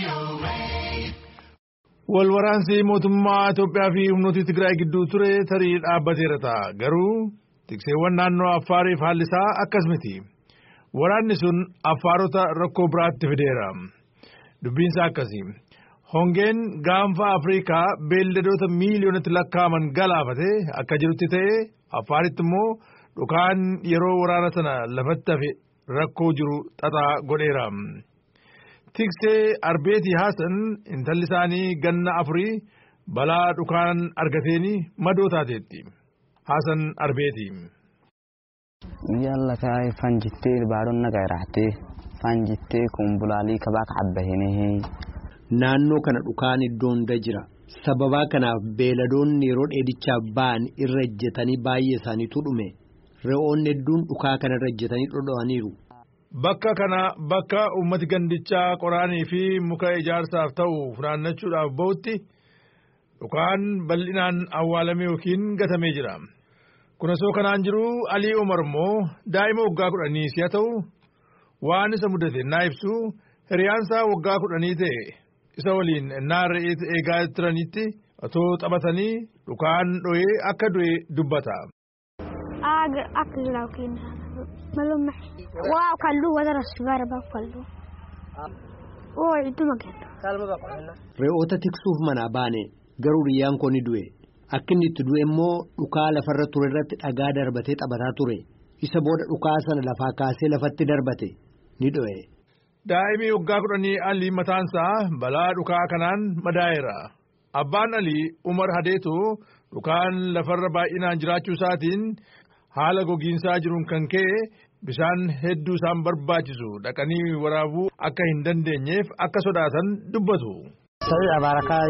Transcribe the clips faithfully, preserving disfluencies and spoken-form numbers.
Walwaraansi mootummaa Itoophiyaa fi humnoota Tigraay gidduu ture tarii dhaabbateera ta'a. Garuu tikseewwan naannoo Affaariif haalli isaa akkas miti. Waraanni sun Affaarota rakkoo biraatti fideera. Dubbiinsa akkasii. Hongeen gaanfa Afrikaa beelladoota miiliyoonatti lakkaa'aman galaafate akka jirutti ta'e Affaaritti immoo dhukaan yeroo waraana sana lafatti hafe rakkoo jiru xaxaa godheera. Tiksee Arbeetii Haasan intalli isaanii ganna afurii balaa dhukaan argateeni madoo taateetti. Haasan Arbeetii. Yalla kaay fanjittee baadonna gairaatee fanjittee kumbulaalii kabaa kaabbahinee. Naannoo kana dhukaan iddoon da jira. Sababaa kanaaf beeladoonni yeroo dheedichaaf ba'an irra ejjetanii baay'ee isaaniitu dhume. Re'oonni hedduun dhukaa kana irra ejjetanii dhodhowaniiru. Bakka kana bakka uummati gandichaa qoraanii fi muka ijaarsaaf ta'u funaannachuudhaaf ba'utti dhukaan bal'inaan awwaalame yookiin gatamee jira. Kun osoo kanaan jiru Alii Umar immoo daa'ima waggaa kudhanii si'a ta'u waan isa mudate naa ibsu hiriyaansaa waggaa kudhanii ta'e isa waliin naa re'ee eegaa turanitti otoo taphatanii dhukaan dho'ee akka du'e dubbata. Waa kallu wadara sigaara baafallu. Oo idduma kennu. Re'oota tiksuuf manaa baane garuu riyyaan koo ni du'e. Akka inni itti du'e immoo dhukaa lafarra ture irratti dhagaa darbatee taphataa ture. Isa booda dhukaa sana lafaa kaasee lafatti darbate ni dho'e. Daa'imni waggaa kudhanii Alii mataansaa balaa dhukaa kanaan madaa'eera. Abbaan Alii Umar Hadeetu dhukaan lafarra baay'inaan jiraachuu isaatiin haala gogiinsaa jiruun kan ka'e bishaan hedduu isaan barbaachisu dhaqanii waraabuu akka hin dandeenyeef akka sodaatan dubbatu. Sa'i abarakaa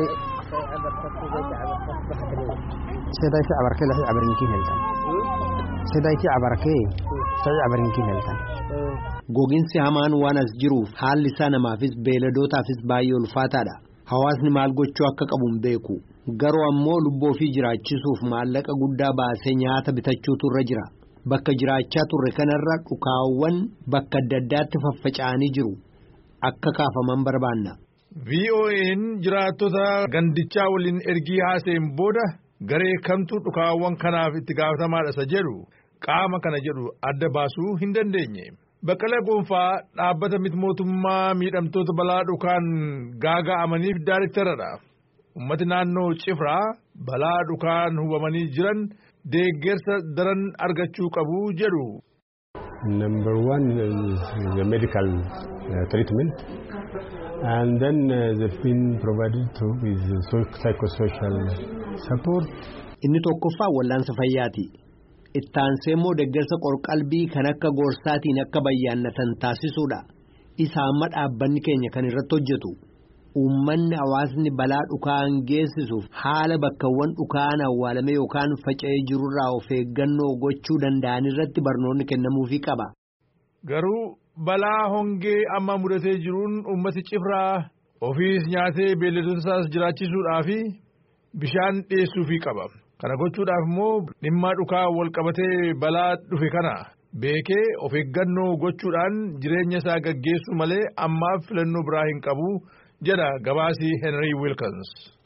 Sidayti abarkee lafi abarinkii heltan. Sidayti abarkee sa'i abarinkii heltan. Gogiinsi hamaan waan as jiruuf haalli isaa namaafis beeladootaafis baay'ee ulfaataadha. Hawaasni maal gochuu akka qabu hin beeku. Garuu ammoo lubbuu ofii jiraachisuuf maallaqa guddaa baasee nyaata bitachuutu irra jira. Bakka jiraachaa turre kanarra dhukaawwan bakka adda addaatti faffaca'anii jiru. Akka kaafaman barbaanna. V O A'n jiraattota gandichaa waliin ergii haaseen booda garee kamtu dhukaawwan kanaaf itti gaafatamaadha isa jedhu qaama kana jedhu adda baasuu hin dandeenye. Baqqalee Gonfaa dhaabbata miti mootummaa miidhamtoota balaa dhukaan gaaga'amaniif daayiriktaradha. Uummati naannoo Cifraa balaa dhukaan hubamanii jiran deeggarsa daran argachuu qabu jedhu. Number one is the medical uh, treatment, and then uh, they've been provided to with psychosocial support. Inni tokkoffaa wallaansa fayyaati. Ittaansee immoo deeggarsa qorqalbii kan akka gorsaatiin akka bayyaannatan taasisuudha. Isa amma dhaabbanni keenya kan irratti hojjetu. Uummanni hawaasni balaa dhukaan geessisuuf haala bakkawwan dhukaan awwaalame yookaan faca'ee jirurraa of eeggannoo gochuu danda'an irratti barnoonni kennamuufii qaba. Garuu balaa hongee amma mudatee jiruun uummati Cifraa ofiis nyaatee beelladoota isaas jiraachisuudhaaf bishaan dhiyeessuufii qaba. Kana gochuudhaaf immoo dhimma dhukaa wal qabatee balaa dhufe kana beekee of eeggannoo gochuudhaan jireenya isaa gaggeessu malee ammaaf filannoo biraa hin qabu jedha gabaasii Henry Wilkins.